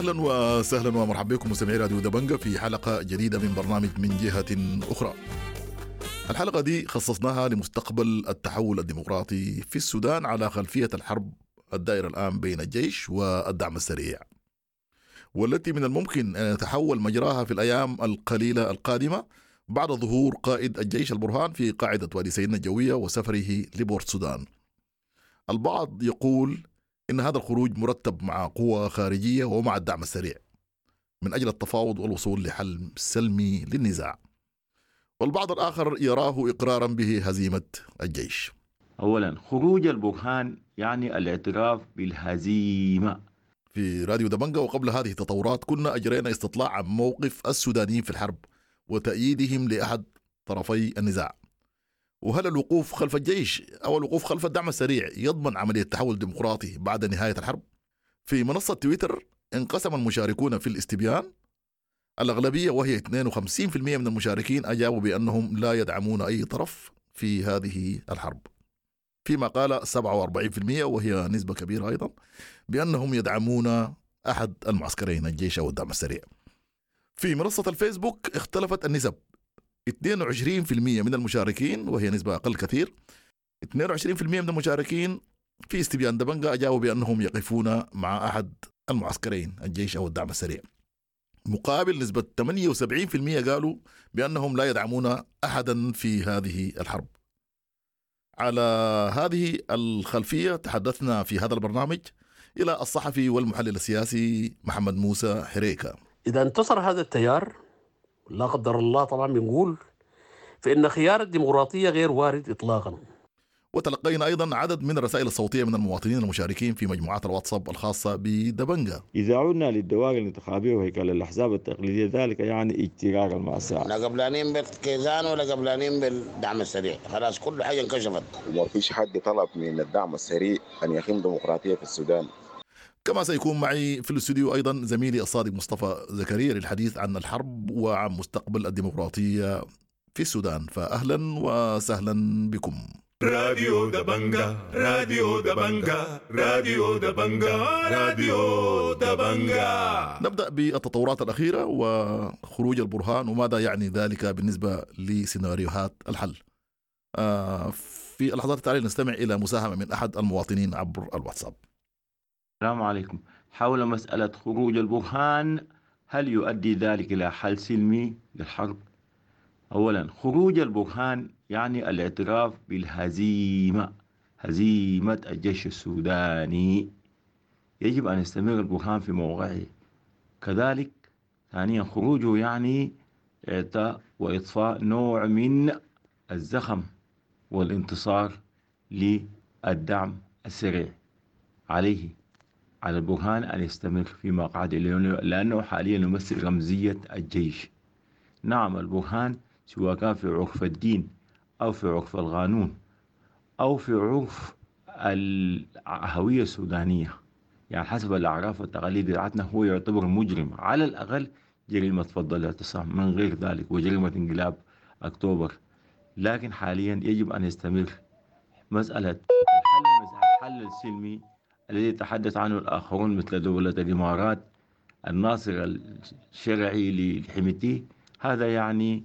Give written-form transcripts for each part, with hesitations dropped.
أهلا وسهلا ومرحبا بكم مستمعي راديو دبنجة في حلقة جديدة من برنامج من جهة أخرى. الحلقة دي خصصناها لمستقبل التحول الديمقراطي في السودان على خلفية الحرب الدائرة الآن بين الجيش والدعم السريع، والتي من الممكن أن يتحول مجراها في الأيام القليلة القادمة بعد ظهور قائد الجيش البرهان في قاعدة وادي سيدنا الجوية وسفره لبورت سودان. البعض يقول إن هذا الخروج مرتب مع قوة خارجية ومع الدعم السريع من أجل التفاوض والوصول لحل سلمي للنزاع، والبعض الآخر يراه إقرارا به هزيمة الجيش. أولا، خروج البرهان يعني الاعتراف بالهزيمة. في راديو دبنجة وقبل هذه التطورات كنا أجرينا استطلاع عن موقف السودانيين في الحرب وتأييدهم لأحد طرفي النزاع، وهل الوقوف خلف الجيش أو الوقوف خلف الدعم السريع يضمن عملية تحول ديمقراطي بعد نهاية الحرب؟ في منصة تويتر انقسم المشاركون في الاستبيان. الأغلبية وهي 52% من المشاركين أجابوا بأنهم لا يدعمون أي طرف في هذه الحرب، فيما قال 47% وهي نسبة كبيرة أيضا بأنهم يدعمون أحد المعسكرين الجيش أو الدعم السريع. في منصة الفيسبوك اختلفت النسب، 22% من المشاركين وهي نسبة أقل كثير، 22% من المشاركين في استبيان دبنجة أجابوا بأنهم يقفون مع أحد المعسكرين الجيش أو الدعم السريع، مقابل نسبة 78% قالوا بأنهم لا يدعمون أحدا في هذه الحرب. على هذه الخلفية تحدثنا في هذا البرنامج إلى الصحفي والمحلل السياسي محمد موسى حريكة. إذا انتصر هذا التيار لا قدر الله طبعا بنقول فإن خيار الديمقراطية غير وارد إطلاقا. وتلقينا أيضا عدد من الرسائل الصوتية من المواطنين المشاركين في مجموعات الواتساب الخاصة بدبنجة. إذا عدنا للدوائر الانتخابية وهيكل الأحزاب التقليدية ذلك يعني اجتراء المأساة. لا قبلانين بالكيزان ولا قبلانين بالدعم السريع، خلاص كل حاجة انكشفت. وما فيش حد طلب من الدعم السريع أن يقيم ديمقراطية في السودان. كما سيكون معي في الاستوديو أيضا زميلي الصادق مصطفى زكريا للحديث عن الحرب وعن مستقبل الديمقراطية في السودان. فأهلا وسهلا بكم. راديو دبنجة راديو دبنجة راديو دبنجة راديو دبنجة. نبدأ بالتطورات الأخيرة وخروج البرهان وماذا يعني ذلك بالنسبة لسيناريوهات الحل. في اللحظات التالية نستمع إلى مساهمة من أحد المواطنين عبر الواتساب. السلام عليكم. حول مسألة خروج البرهان، هل يؤدي ذلك إلى حل سلمي للحرب؟ أولا، خروج البرهان يعني الاعتراف بالهزيمة، هزيمة الجيش السوداني. يجب أن يستمر البرهان في موقعه. كذلك ثانيا، خروجه يعني إعطاء وإضفاء نوع من الزخم والانتصار للدعم السريع. على البرهان أن يستمر في مقعده لأنه حاليا يمثل رمزية الجيش. نعم، البرهان سواء كان في عرف الدين أو في عرف القانون أو في عرف الهوية السودانية، يعني حسب الأعراف والتقاليد بتاعتنا هو يعتبر مجرم، على الأقل جريمة فض الاعتصام، من غير ذلك وجريمة انقلاب أكتوبر. لكن حاليا يجب أن يستمر مسألة الحل السلمي الذي يتحدث عنه الآخرون مثل دولة الإمارات، الناصر الشرعي لحميتي. هذا يعني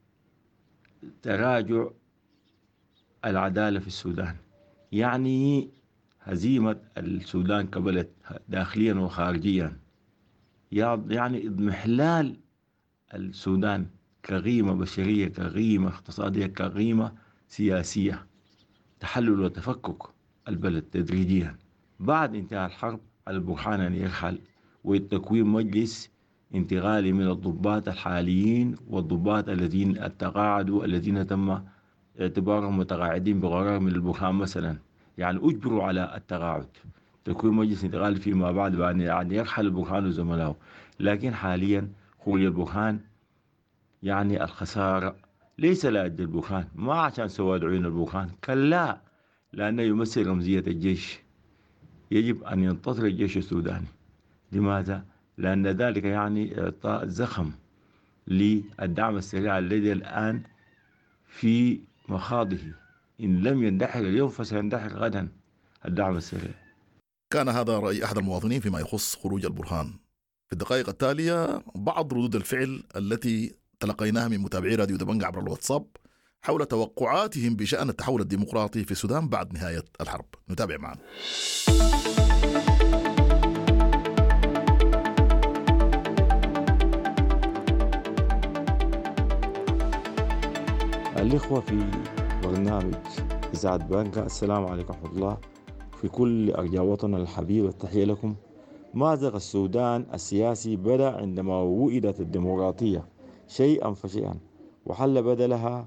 تراجع العدالة في السودان، يعني هزيمة السودان قبلت داخليا وخارجيا، يعني اضمحلال السودان كقيمة بشرية، كقيمة اقتصادية، كقيمة سياسية، تحلل وتفكك البلد تدريجيا. بعد انتهاء الحرب على البرهان أن يرحل وتكوين مجلس انتقالي من الضباط الحاليين والضباط الذين تقاعدوا، الذين تم اعتبارهم متقاعدين بقرار من البرهان مثلا، يعني أجبروا على التقاعد، تكوين مجلس انتقالي فيما بعد أن يرحل البرهان وزملائه. لكن حاليا خروج البرهان يعني الخسارة، ليس لأجل البرهان، ما عشان سواد عيون البرهان، كلا، لأنه يمثل رمزية الجيش. يجب أن ينتصر الجيش السوداني. لماذا؟ لأن ذلك يعني إعطاء زخم للدعم السريع الذي الآن في مخاضه، إن لم يندحر اليوم فسيندحر غدا الدعم السريع. كان هذا رأي أحد المواطنين فيما يخص خروج البرهان. في الدقائق التالية بعض ردود الفعل التي تلقيناها من متابعي راديو دبنجة عبر الواتساب حول توقعاتهم بشأن التحول الديمقراطي في السودان بعد نهاية الحرب. نتابع معنا. الإخوة في برنامج إذاعة بانكا، السلام عليكم ورحمة الله في كل أرجاء وطننا الحبيب، التحية لكم. مازق السودان السياسي بدأ عندما وئدت الديمقراطية شيئا فشيئا، وحل بدلها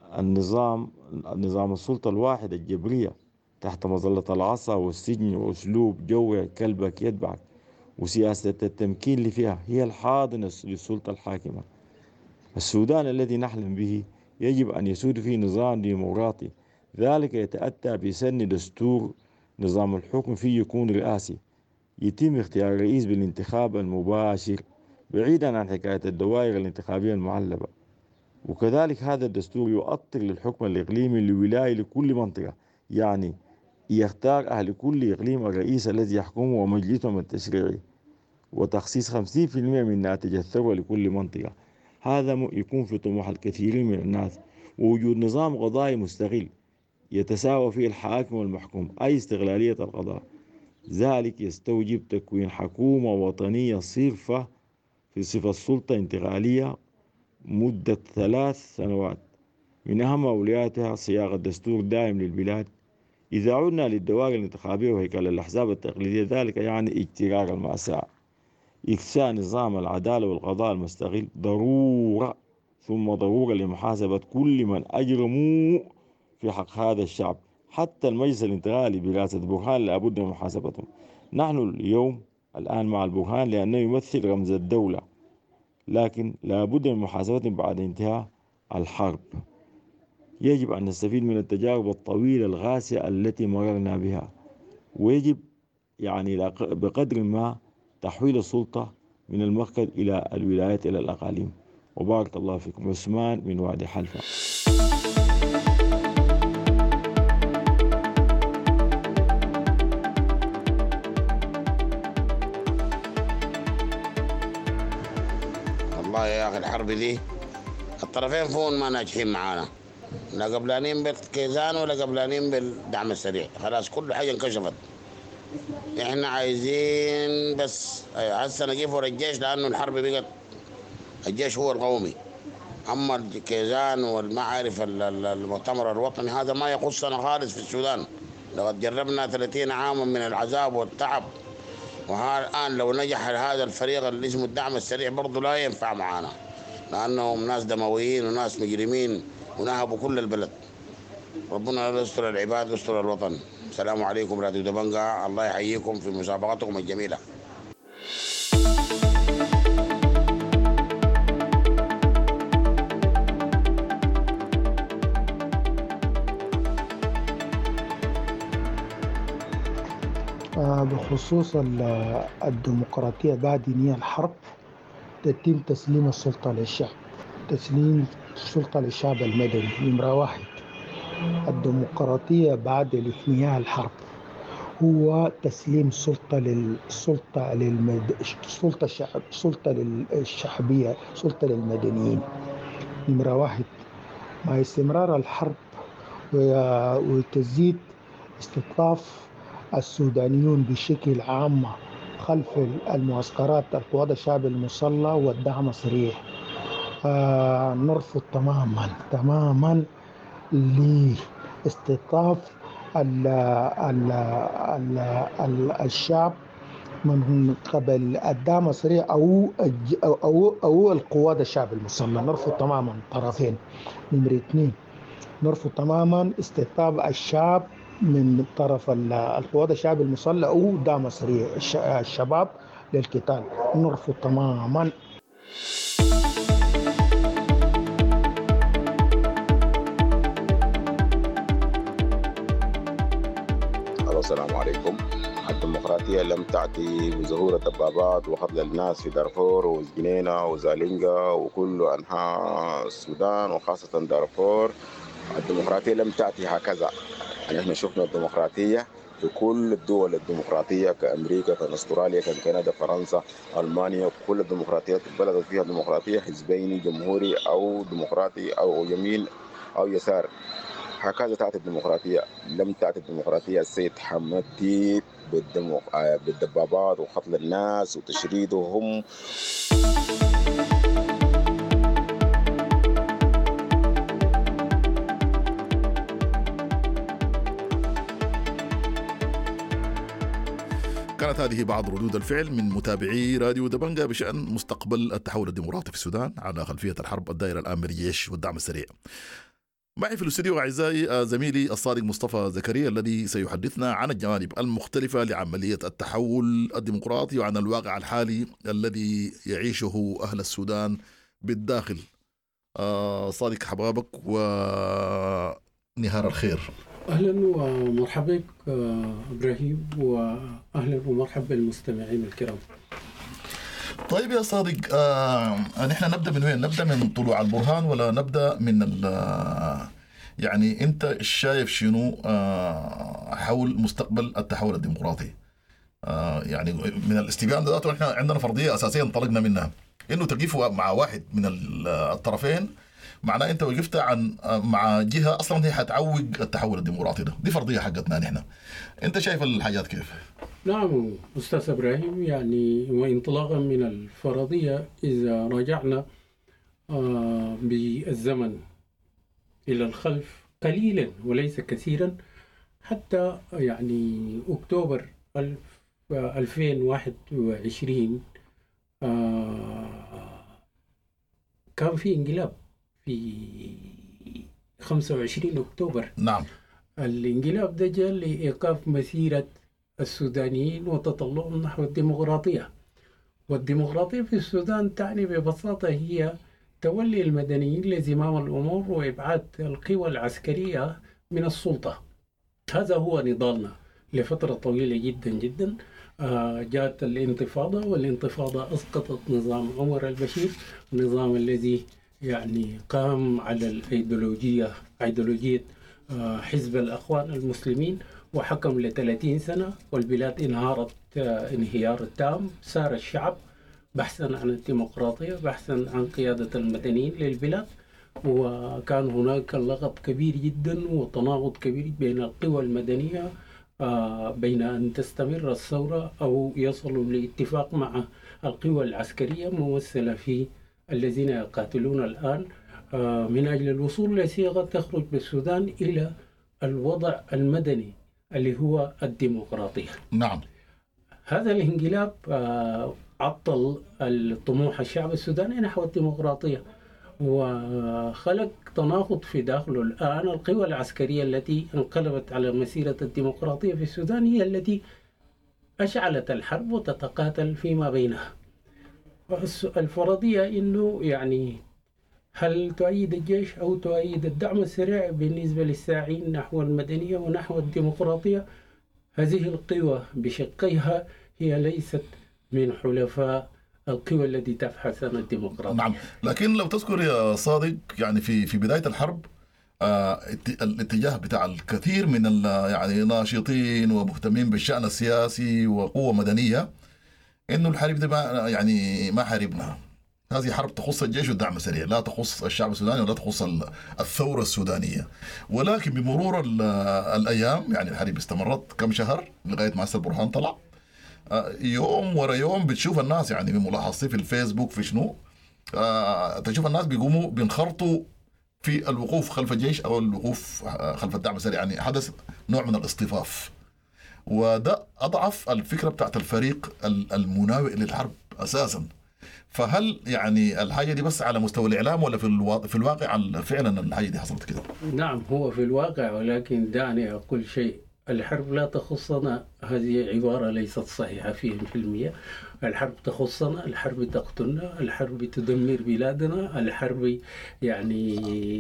النظام السلطة الواحد الجبرية تحت مظلة العصا والسجن وأسلوب جوع كلبك يتبعك، وسياسة التمكين اللي فيها هي الحاضنة للسلطة الحاكمة. السودان الذي نحلم به يجب أن يسود فيه نظام ديمقراطي، ذلك يتأتى بسن دستور نظام الحكم فيه يكون رئاسي، يتم اختيار الرئيس بالانتخاب المباشر بعيدا عن حكاية الدوائر الانتخابية المعلبة. وكذلك هذا الدستور يؤطر للحكم الإقليمي لولاية لكل منطقة، يعني يختار أهل كل إقليم الرئيس الذي يحكمه ومجلسهم التشريعي، وتخصيص 50% من ناتج الثروة لكل منطقة. هذا يكون في طموح الكثيرين من الناس، ووجود نظام قضائي مستقل يتساوى فيه الحاكم والمحكوم، أي استغلالية القضاء. ذلك يستوجب تكوين حكومة وطنية صرفة في صفة سلطة انتقالية مدة 3 سنوات، من أهم أولوياتها صياغة دستور دائم للبلاد. إذا عدنا للدوائر الانتخابية وهيكل الأحزاب التقليدية، ذلك يعني اجترار المأساة. إكساء نظام العدالة والقضاء المستقل ضرورة، ثم ضرورة لمحاسبة كل من أجرموا في حق هذا الشعب. حتى المجلس الانتقالي برئاسة برهان لابد من محاسبتهم. نحن اليوم الآن مع البرهان لأنه يمثل رمز الدولة، لكن لابد من محاسبتهم بعد انتهاء الحرب. يجب أن نستفيد من التجارب الطويلة الغاسية التي مررنا بها، ويجب يعني بقدر ما تحويل السلطة من المركز إلى الولايات إلى الأقاليم. وبارك الله فيكم. عثمان من وادي حلفا. والله يا أخي الحرب دي الطرفين فون ما ناجحين معانا، لا قبلانين بالكيزان ولا قبلانين بالدعم السريع. خلاص كل حاجة انكشفت. احنا عايزين بس هسه نجيب ورا الجيش، لأنه الحرب بقت الجيش هو القومي. أما الكيزان والمعارف المؤتمر الوطني هذا ما يخصنا خالص في السودان. لقد جربنا 30 عاما من العذاب والتعب، والآن لو نجح هذا الفريق اللي اسمه الدعم السريع برضه لا ينفع معانا، لأنهم ناس دمويين وناس مجرمين ونهبوا كل البلد. ربنا يستر العباد ويستر الوطن. السلام عليكم راديو دبنجة، الله يحييكم في مسابقتكم الجميلة. بخصوص الديمقراطية بعد نهاية الحرب تتم تسليم السلطة للشعب، تسليم السلطة للشعب المدني. نمرة 1، الديمقراطية بعد انهاء الحرب هو تسليم السلطة للشعبية، سلطة للمدنيين. نمرة 1، مع استمرار الحرب وتزيد استضعاف السودانيون بشكل عام خلف المعسكرات القوات الشعب المسلح والدعم السريع، نرفض تماما لاستضعاف الشعب من قبل الدعم السريع أو القوات الشعب المسلح. نرفض تماما الطرفين. نمرة 2، نرفض تماما استضعاف الشعب من طرف القوات الشعب المسلح أو دعم سريع الشباب للقتال. نرفض تماما. السلام عليكم. الديمقراطية لم تأتي بظهور الدبابات وقتل الناس في دارفور وجنينة وزالينجا وكل أنحاء السودان وخاصة دارفور. الديمقراطية لم تأتي هكذا. يعني احنا شفنا الديمقراطية في كل الدول الديمقراطية كأمريكا كان أستراليا كان كندا فرنسا ألمانيا، كل الديمقراطيات بلدت فيها ديمقراطية حزبين جمهوري أو ديمقراطي أو يمين أو يسار. هكذا تأتي الديمقراطية. لم تأتي الديمقراطية السيد حمد ديب بالدبابات وقتل الناس وتشريدهم. كانت هذه بعض ردود الفعل من متابعي راديو دبنجا بشأن مستقبل التحول الديمقراطي في السودان على خلفية الحرب الدائرة الآن بين الجيش والدعم السريع. معي في الاستوديو أعزائي زميلي الصادق مصطفى زكريا الذي سيحدثنا عن الجوانب المختلفة لعملية التحول الديمقراطي وعن الواقع الحالي الذي يعيشه أهل السودان بالداخل. صادق حبابك ونهار الخير. أهلا ومرحبا بك إبراهيم، وأهلا ومرحبا بالمستمعين الكرام. طيب يا صادق، نحن نبدأ من وين؟ نبدأ من طلوع البرهان ولا نبدأ من يعني أنت شايف شنو حول مستقبل التحول الديمقراطي؟ يعني من الاستبيان ذاته نحن عندنا فرضية أساسية انطلقنا منها، إنه تقف مع واحد من الطرفين معناه أنت وقفت مع جهة أصلا هي حتعوق التحول الديمقراطي ده. دي فرضية حقتنا نحن. أنت شايف الحاجات كيف؟ نعم أستاذ إبراهيم، يعني وانطلاقا من الفرضية إذا رجعنا بالزمن إلى الخلف قليلا وليس كثيرا، حتى يعني أكتوبر 2021 كان في انقلاب في 25 أكتوبر. نعم. الانقلاب ده جاء لإيقاف مسيرة السودانيين وتطلعهم نحو الديمقراطية. والديمقراطية في السودان تعني ببساطة هي تولي المدنيين لزمام الأمور وإبعاد القوى العسكرية من السلطة. هذا هو نضالنا لفترة طويلة جدا جدا. جاءت الانتفاضة، والانتفاضة أسقطت نظام عمر البشير، النظام الذي يعني قام على الأيديولوجية حزب الأخوان المسلمين، وحكم ل30 سنة، والبلاد انهارت انهيار تام. سار الشعب بحثا عن الديمقراطية، بحثا عن قيادة المدنيين للبلاد، وكان هناك لغط كبير جدا وتناقض كبير بين القوى المدنية بين أن تستمر الثورة أو يصلوا لاتفاق مع القوى العسكرية ممثلة في الذين يقاتلون الآن من أجل الوصول لصيغة تخرج بالسودان إلى الوضع المدني اللي هو الديمقراطية. نعم. هذا الانقلاب عطل الطموح الشعب السوداني نحو الديمقراطية، وخلق تناقض في داخله. الآن القوى العسكرية التي انقلبت على مسيرة الديمقراطية في السودان هي التي أشعلت الحرب وتتقاتل فيما بينها. الفرضية إنه يعني هل تؤيد الجيش أو تؤيد الدعم السريع بالنسبة للساعين نحو المدنية ونحو الديمقراطية؟ هذه القوى بشقيها هي ليست من حلفاء القوى التي تبحث عن الديمقراطية. نعم، لكن لو تذكر يا صادق يعني في بداية الحرب الاتجاه بتاع الكثير من يعني ناشطين ومهتمين بالشأن السياسي وقوة مدنية إنه الحرب دي ما حاربنا. هذه حرب تخص الجيش والدعم السريع، لا تخص الشعب السوداني ولا تخص الثورة السودانية. ولكن بمرور الأيام يعني الحرب استمرت كم شهر لغاية ما البرهان طلع. يوم ورا يوم بتشوف الناس يعني بملاحظتي في الفيسبوك في شنو تشوف الناس بيقوموا بينخرطوا في الوقوف خلف الجيش أو الوقوف خلف الدعم السريع. يعني حدث نوع من الاصطفاف، وده أضعف الفكرة بتاعت الفريق المناوئ للحرب أساسا. فهل يعني الحاجة دي بس على مستوى الإعلام ولا في الواقع فعلا الحاجة دي حصلت كده؟ نعم، هو في الواقع، ولكن دعني أقول شيء. الحرب لا تخصنا، هذه عبارة ليست صحيحة 100%. الحرب تخصنا، الحرب تقتلنا، الحرب تدمر بلادنا، الحرب يعني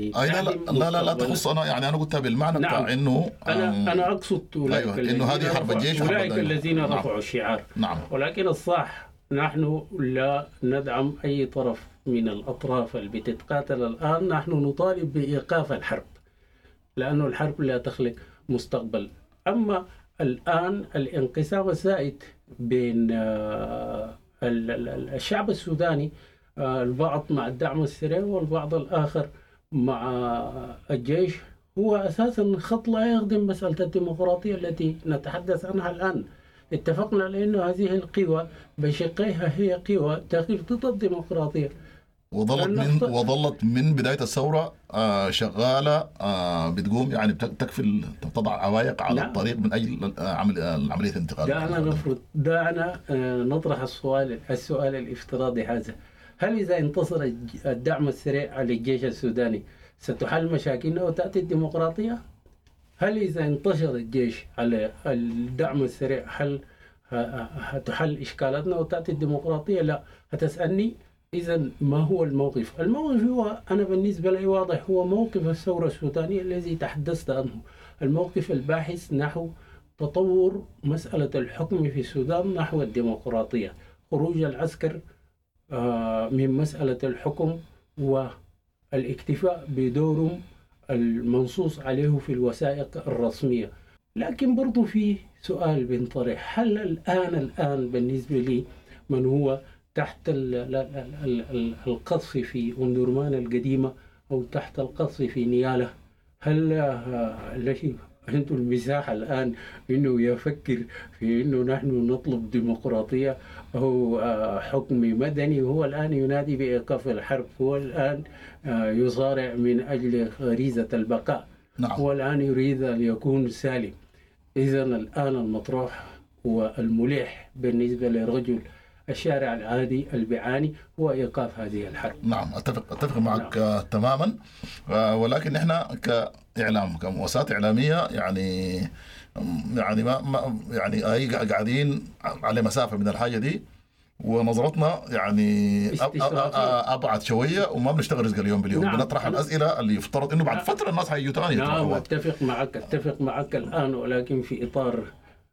لا تخص. أنا يعني أنا قلتها بالمعنى نعم. بتاع إنه أنا أقصد أولئك إنه هذه حرب الجيش أولئك الذين رفعوا الشعار. نعم. ولكن الصح نحن لا ندعم أي طرف من الأطراف اللي بتتقاتل الآن. نحن نطالب بإيقاف الحرب، لأنه الحرب لا تخلق مستقبل. أما الآن الانقسام الزائد بين الشعب السوداني، البعض مع الدعم السريع والبعض الآخر مع الجيش، هو أساسا خط لا يخدم مسألة الديمقراطية التي نتحدث عنها الآن. اتفقنا على أن هذه القوى بشقيها هي قوى تقف ضد الديمقراطية، وظلت من بداية الثورة شغالة بتقوم يعني تكفل تضع عوائق على الطريق من أجل عملية الانتقال. دعنا نطرح السؤال الافتراضي هذا: هل إذا انتصر الدعم السريع على الجيش السوداني ستحل مشاكلنا وتأتي الديمقراطية؟ هل إذا انتشر الجيش على الدعم السريع هتحل إشكالاتنا وتأتي الديمقراطية؟ لا. هتسألني إذا ما هو الموقف؟ الموقف هو أنا بالنسبة لي واضح، هو موقف الثورة السودانية الذي تحدثت عنه، الموقف الباحث نحو تطور مسألة الحكم في السودان نحو الديمقراطية، خروج العسكر من مسألة الحكم والاكتفاء بدورهم المنصوص عليه في الوثائق الرسمية. لكن برضو في سؤال بنطرح: هل الآن بالنسبة لي من هو تحت القصف في أندرمان القديمة أو تحت القصف في نيالة، هل عنده المساحة الآن إنه يفكر في إنه نحن نطلب ديمقراطية أو حكم مدني؟ هو الآن ينادي بإيقاف الحرب، هو الآن يصارع من أجل غريزة البقاء. نعم. هو الآن يريد أن يكون سالم. إذا الآن المطروح والملح بالنسبة لرجل الشارع العادي البيعاني هو إيقاف هذه الحرب. نعم، أتفق معك. نعم. تماما. ولكن إحنا كإعلام كمؤسسات إعلامية يعني ما قاعدين على مسافة من الحاجة دي، ونظرتنا يعني أبعد شوية وما بنشتغل رزق اليوم باليوم. نعم. بنطرح الأسئلة اللي يفترض إنه بعد فترة الناس هيجوا تاني. نعم، أتفق معك الآن، ولكن في إطار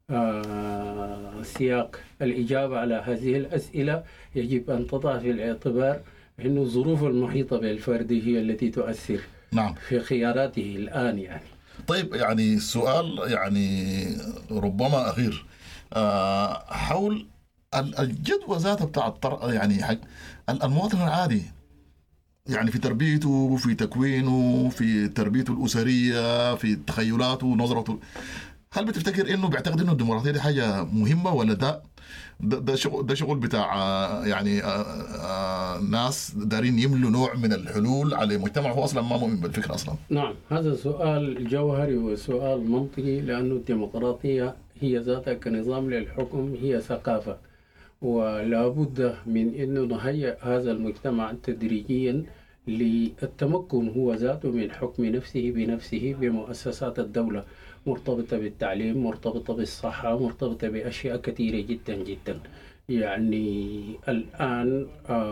سياق الإجابة على هذه الأسئلة يجب أن تضع في الاعتبار أن الظروف المحيطة بالفرد هي التي تؤثر. نعم. في خياراته الآن يعني. طيب، يعني سؤال يعني ربما أخير حول الجدوى ذاتها بتاع يعني حق المواطن العادي، يعني في تربيته، في تكوينه، في تربيته الأسرية، في تخيلاته ونظرته. هل بتفتكر انه بيعتقد انه الديمقراطيه دي حاجه مهمه، ولا ده شغل بتاع يعني ناس دارين يملوا نوع من الحلول على مجتمع هو اصلا ما مؤمن بالفكره اصلا؟ نعم، هذا سؤال جوهري وسؤال منطقي، لانه الديمقراطيه هي ذاتها كنظام للحكم هي ثقافه، ولا بد من انه نهيئ هذا المجتمع تدريجيا للتمكن هو ذاته من حكم نفسه بنفسه بمؤسسات الدولة، مرتبطة بالتعليم، مرتبطة بالصحة، مرتبطة بأشياء كثيرة جدا جدا. يعني الآن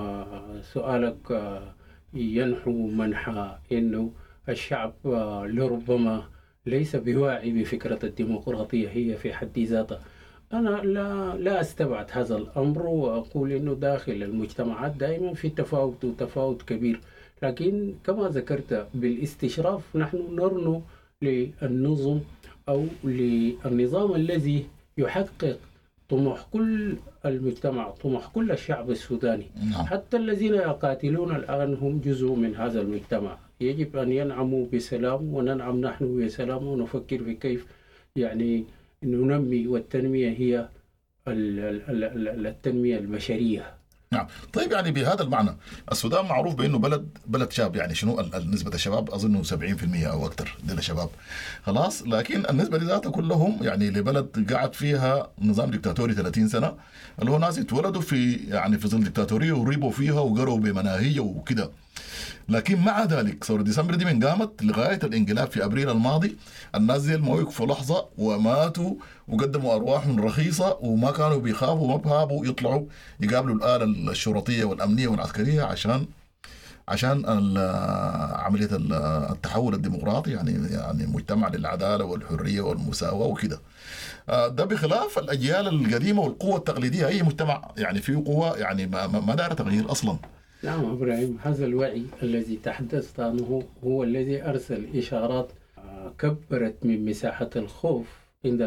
سؤالك ينحو منحى إنه الشعب لربما ليس بواعي بفكرة الديمقراطية هي في حد ذاتها. أنا لا أستبعد هذا الأمر، وأقول إنه داخل المجتمعات دائما في تفاوت وتفاوت كبير، لكن كما ذكرت بالاستشراف نحن نرنو للنظم أو للنظام الذي يحقق طموح كل المجتمع، طموح كل الشعب السوداني. حتى الذين يقاتلون الآن هم جزء من هذا المجتمع، يجب أن ينعموا بسلام وننعم نحن بسلام، ونفكر في كيف يعني ننمي، والتنمية هي التنمية البشرية. نعم. طيب، يعني بهذا المعنى السودان معروف بأنه بلد شاب، يعني شنو نسبة الشباب؟ أظنه 70% أو أكثر دي الشباب خلاص. لكن النسبة ذاتها كلهم يعني لبلد قاعد فيها نظام ديكتاتوري 30 سنة، اللي هو ناس اتولدوا في ظل ديكتاتورية وريبوا فيها وقروا بمناهية وكده. لكن مع ذلك ثورة ديسمبر دي من قامت لغاية الانقلاب في أبريل الماضي، الناس دي ما وقفوا لحظة وماتوا وقدموا أرواحهم رخيصة، وما كانوا بيخافوا وما بهابوا يطلعوا يقابلوا الآلة الشرطية والأمنية والعسكرية عشان عملية التحول الديمقراطي، يعني مجتمع للعدالة والحرية والمساواة وكده. ده بخلاف الأجيال القديمة والقوة التقليدية. أي مجتمع يعني فيه قوة يعني ما دار تغيير أصلا. نعم إبراهيم، هذا الوعي الذي تحدثت عنه هو الذي أرسل إشارات كبرت من مساحة الخوف عند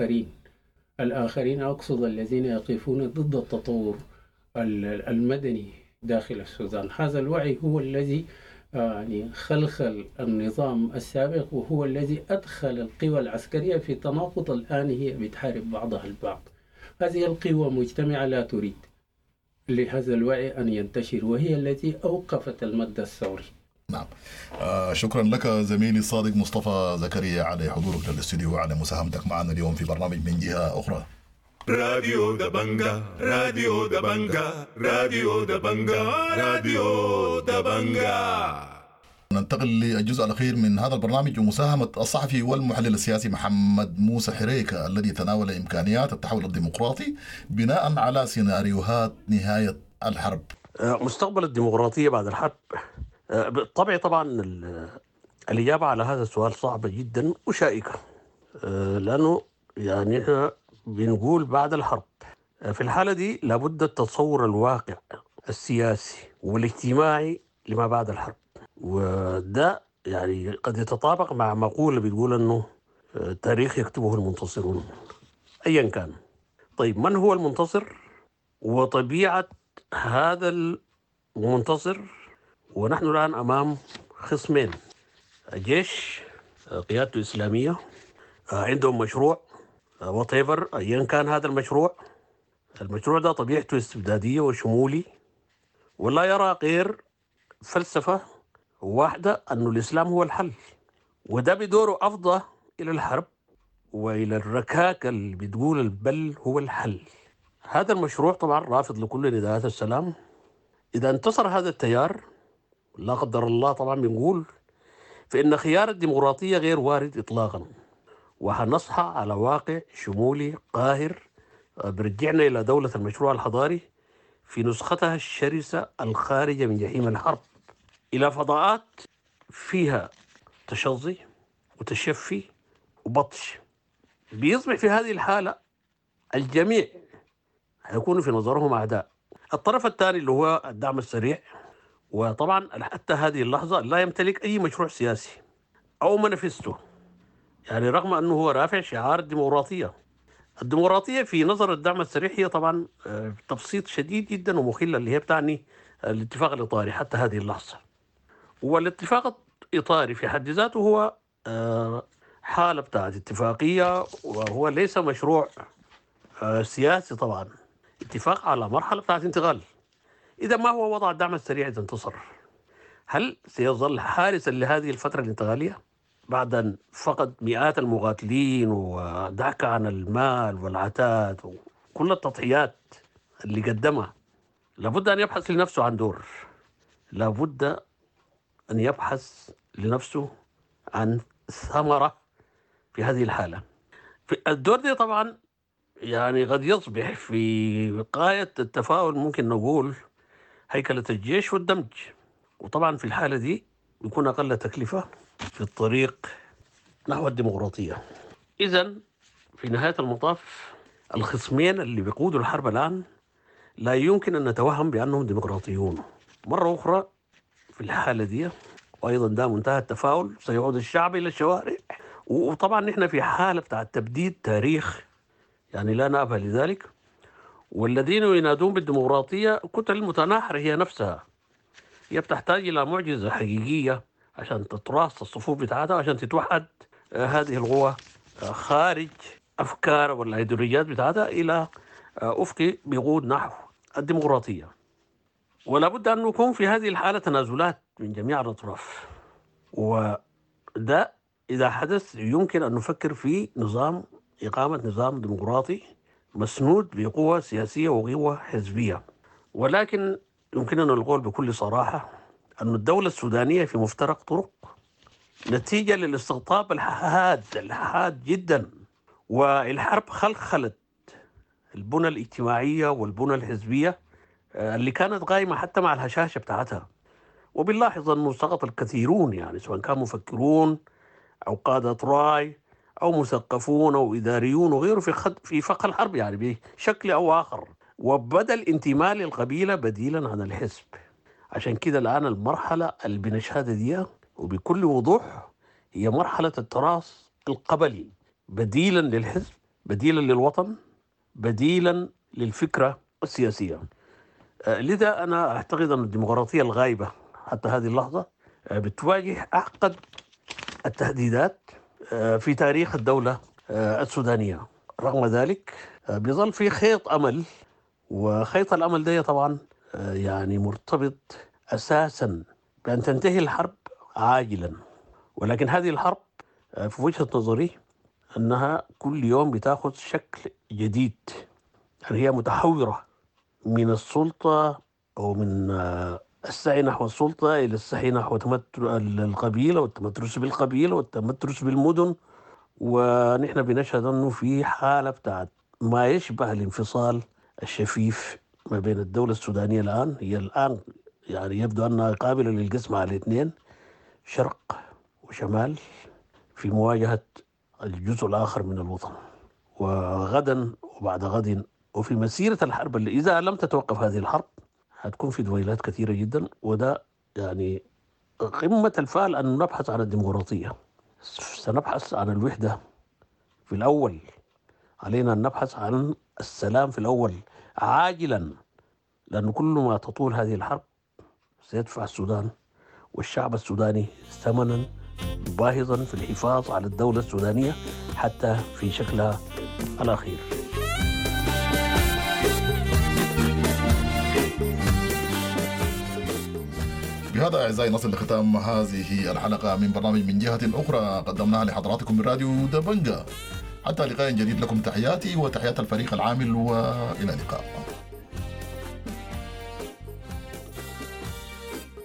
الآخرين أقصد الذين يقفون ضد التطور المدني داخل السودان. هذا الوعي هو الذي يعني خلخل النظام السابق، وهو الذي أدخل القوى العسكرية في تناقض الآن هي بتحارب بعضها البعض. هذه القوى مجتمعة لا تريد لهذا الوعي أن ينتشر، وهي التي أوقفت المد الثوري. نعم. شكرا لك زميلي الصادق مصطفى زكريا على حضورك للاستوديو وعلى مساهمتك معنا اليوم في برنامج من جهة أخرى. راديو دبنجا راديو دبنجا راديو دبنجا راديو دبنجا. ننتقل للجزء الأخير من هذا البرنامج ومساهمة الصحفي والمحلل السياسي محمد موسى حريكة الذي تناول إمكانيات التحول الديمقراطي بناء على سيناريوهات نهاية الحرب. مستقبل الديمقراطية بعد الحرب بالطبع طبعا الإجابة على هذا السؤال صعبة جدا وشائكة، لأنه يعني إحنا بنقول بعد الحرب. في الحالة دي لابد التصور الواقع السياسي والاجتماعي لما بعد الحرب، وده يعني قد يتطابق مع مقولة بتقول أنه التاريخ يكتبه المنتصرون أيا كان. طيب من هو المنتصر وطبيعة هذا المنتصر؟ ونحن الآن أمام خصمين، الجيش قيادته إسلامية عندهم مشروع whatever أيا كان هذا المشروع ده طبيعته استبدادية وشمولي، ولا يرى غير فلسفة واحدة أنه الإسلام هو الحل، وده بدوره أفضى إلى الحرب وإلى الركاكة اللي بتقول البل هو الحل. هذا المشروع طبعا رافض لكل نداءات السلام. إذا انتصر هذا التيار لا قدر الله طبعا بنقول فإن خيار الديمقراطية غير وارد إطلاقا، وهنصحى على واقع شمولي قاهر برجعنا إلى دولة المشروع الحضاري في نسختها الشرسة الخارجة من جحيم الحرب، إلى فضاءات فيها تشظي وتشفي وبطش. بيصبح في هذه الحالة الجميع هيكونوا في نظرهم أعداء. الطرف الثاني اللي هو الدعم السريع، وطبعا حتى هذه اللحظة لا يمتلك أي مشروع سياسي أو منافسته، يعني رغم أنه هو رافع شعار الديمقراطية. الديمقراطية في نظر الدعم السريع هي طبعا تبسيط شديد جدا ومخلة اللي هي بتعني الاتفاق الإطاري حتى هذه اللحظة. والاتفاق الإطاري في حد ذاته هو حالة بتاعت اتفاقية، وهو ليس مشروع سياسي طبعا، اتفاق على مرحلة بتاعت انتقال. إذا ما هو وضع الدعم السريع إذا انتصر؟ هل سيظل حارسا لهذه الفترة الانتقالية بعد أن فقد مئات المقاتلين ودعك عن المال والعتاد وكل التضحيات اللي قدمها؟ لابد أن يبحث لنفسه عن دور، لابد أن يبحث لنفسه عن ثمرة في هذه الحالة. في الدور دي طبعا يعني قد يصبح في غاية التفاؤل ممكن نقول هيكلة الجيش والدمج، وطبعا في الحالة دي يكون أقل تكلفة في الطريق نحو الديمقراطية. إذن في نهاية المطاف الخصمين اللي بيقودوا الحرب الآن لا يمكن أن نتوهم بأنهم ديمقراطيون. مرة أخرى في الحالة دي وأيضا ده منتهى التفاؤل سيعود الشعب إلى الشوارع، وطبعا نحن في حالة بتاع تبديد تاريخ يعني لا نأبه لذلك. والذين ينادون بالديمقراطية كتل متناحرة هي نفسها، هي بتحتاج إلى معجزة حقيقية عشان تتراص الصفوف بتاعتها وعشان تتوحد هذه القوى خارج أفكار والأيديولوجيات بتاعتها إلى أفق بيقود نحو الديمقراطية. ولا بد أن نكون في هذه الحالة تنازلات من جميع الأطراف، وده إذا حدث يمكن أن نفكر في إقامة نظام ديمقراطي مسنود بقوة سياسية وقوة حزبية. ولكن يمكننا القول بكل صراحة أن الدولة السودانية في مفترق طرق نتيجة للاستقطاب الحاد جدا، والحرب خلخلت البنى الاجتماعية والبنى الحزبية اللي كانت قائمة حتى مع الهشاشة بتاعتها. وبنلاحظ أنه سقط الكثيرون، يعني سواء كانوا مفكرون أو قادة راي أو مثقفون أو إداريون وغيره في فخ الحرب يعني بشكل أو آخر، وبدأ الانتماء للقبيلة بديلا عن الحزب. عشان كده الآن المرحلة اللي بنشهدها دي وبكل وضوح هي مرحلة التراث القبلي بديلا للحزب، بديلا للوطن، بديلا للفكرة السياسية. لذا أنا أعتقد أن الديمقراطية الغايبة حتى هذه اللحظة بتواجه أعقد التهديدات في تاريخ الدولة السودانية. رغم ذلك بيظل في خيط أمل، وخيط الأمل ده طبعا يعني مرتبط أساسا بأن تنتهي الحرب عاجلا. ولكن هذه الحرب في وجهة نظري أنها كل يوم بتاخذ شكل جديد، يعني هي متحورة من السلطة أو من السعي نحو السلطة إلى السعي نحو القبيلة والتمترس بالقبيلة والتمترس بالمدن. ونحن بنشهد أنه في حالة بتاعت ما يشبه الانفصال الشفيف ما بين الدولة السودانية الآن. هي الآن يعني يبدو أنها قابلة للقسم على اثنين، شرق وشمال، في مواجهة الجزء الآخر من الوطن. وغدا وبعد غد وفي مسيرة الحرب اللي إذا لم تتوقف هذه الحرب هتكون في دويلات كثيرة جدا. وده يعني قمة الفعل أن نبحث عن الديمقراطية. سنبحث عن الوحدة في الأول، علينا أن نبحث عن السلام في الأول عاجلا، لأن كل ما تطول هذه الحرب سيدفع السودان والشعب السوداني ثمنا باهظا في الحفاظ على الدولة السودانية حتى في شكلها الأخير. بهذا أعزائي نصل لختام هذه الحلقة من برنامج من جهة أخرى قدمناها لحضراتكم من راديو دبنجة. حتى لقاء جديد، لكم تحياتي وتحيات الفريق العامل، وإلى اللقاء.